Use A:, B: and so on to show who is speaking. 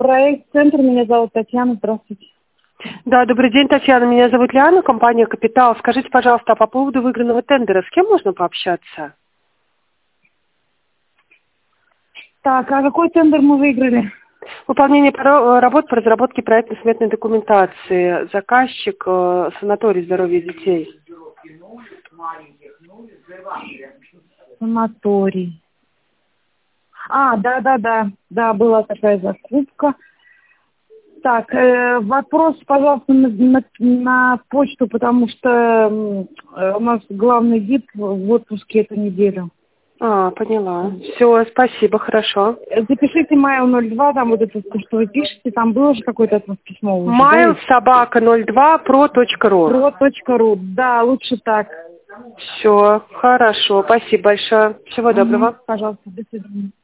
A: проект «Центр». Меня зовут Татьяна. Здравствуйте.
B: Да, добрый день, Татьяна. Меня зовут Лиана, компания «Капитал». Скажите, пожалуйста, а по поводу выигранного тендера с кем можно пообщаться?
A: Так, а какой тендер мы выиграли?
B: Выполнение работ по разработке проектно-сметной документации. Заказчик санаторий здоровья детей.
A: Санаторий. Да, была такая закупка. Так, вопрос, пожалуйста, на почту, потому что у нас главный гид в отпуске эту неделю.
B: Поняла. Все, спасибо, хорошо.
A: Запишите mail02, там вот это, что вы пишете, там было же какое-то от вас письмо.
B: mail@02pro.ru.
A: Pro.ru, да, лучше так.
B: Все, хорошо, спасибо большое. Всего доброго.
A: Пожалуйста, до свидания.